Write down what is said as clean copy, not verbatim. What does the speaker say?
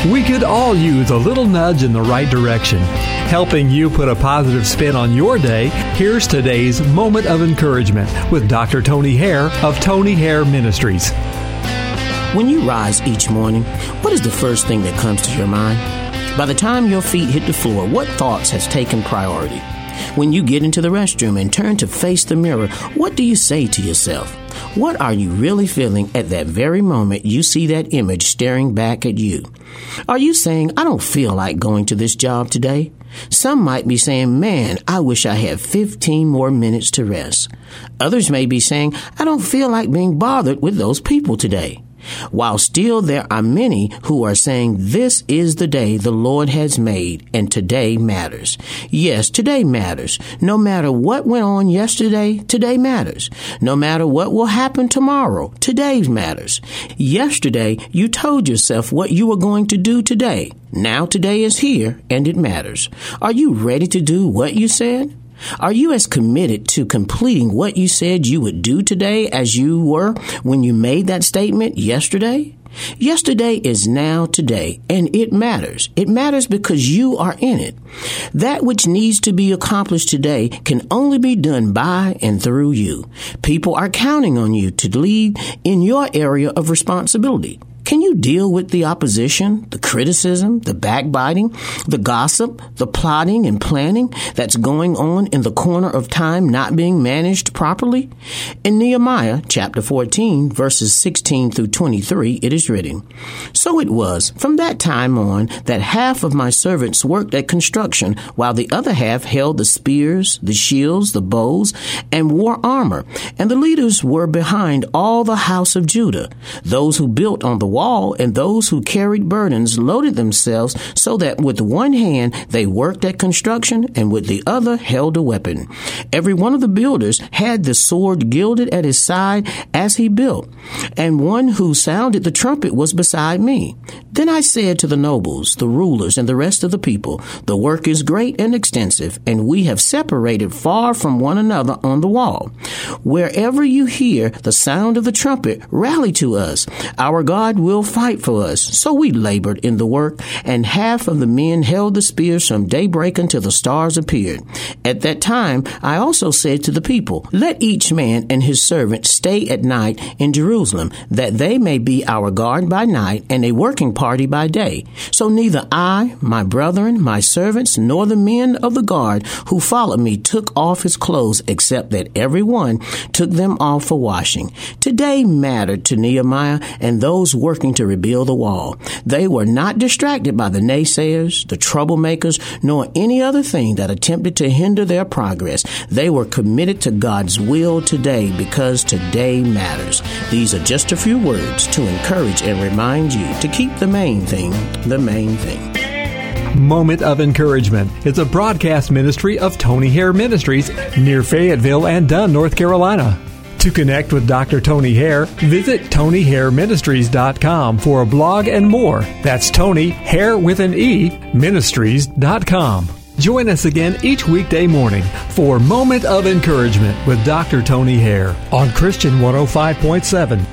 We could all use a little nudge in the right direction. Helping you put a positive spin on your day, here's today's Moment of Encouragement with Dr. Tony Hare of Tony Hare Ministries. When you rise each morning, what is the first thing that comes to your mind? By the time your feet hit the floor, what thoughts has taken priority? When you get into the restroom and turn to face the mirror, what do you say to yourself? What are you really feeling at that very moment you see that image staring back at you? Are you saying, I don't feel like going to this job today? Some might be saying, man, I wish I had 15 more minutes to rest. Others may be saying, I don't feel like being bothered with those people today. While still there are many who are saying this is the day the Lord has made and today matters. Yes, today matters. No matter what went on yesterday, today matters. No matter what will happen tomorrow, today matters. Yesterday, you told yourself what you were going to do today. Now today is here and it matters. Are you ready to do what you said? Are you as committed to completing what you said you would do today as you were when you made that statement yesterday? Yesterday is now today, and it matters. It matters because you are in it. That which needs to be accomplished today can only be done by and through you. People are counting on you to lead in your area of responsibility. Can you deal with the opposition, the criticism, the backbiting, the gossip, the plotting and planning that's going on in the corner of time not being managed properly? In Nehemiah chapter 14, verses 16 through 23, it is written, So it was from that time on that half of my servants worked at construction, while the other half held the spears, the shields, the bows, and wore armor. And the leaders were behind all the house of Judah, those who built on the wall and those who carried burdens loaded themselves so that with one hand they worked at construction and with the other held a weapon. Every one of the builders had the sword gilded at his side as he built, and one who sounded the trumpet was beside me. Then I said to the nobles, the rulers, and the rest of the people, the work is great and extensive, and we have separated far from one another on the wall. Wherever you hear the sound of the trumpet, rally to us. Our God will fight for us. So we labored in the work, and half of the men held the spears from daybreak until the stars appeared. At that time, I also said to the people, let each man and his servant stay at night in Jerusalem, that they may be our guard by night and a working party by day. So neither I, my brethren, my servants, nor the men of the guard who followed me took off his clothes, except that every one took them off for washing. Today mattered to Nehemiah and those working to rebuild the wall. They were not distracted by the naysayers, the troublemakers, nor any other thing that attempted to hinder their progress. They were committed to God's will today because today matters. These are just a few words to encourage and remind you to keep the main thing the main thing. Moment of Encouragement is a broadcast ministry of Tony Hare Ministries near Fayetteville and Dunn, North Carolina. To connect with Dr. Tony Hare, visit TonyHareMinistries.com for a blog and more. That's Tony, Hare with an E, Ministries.com. Join us again each weekday morning for Moment of Encouragement with Dr. Tony Hare on Christian 105.7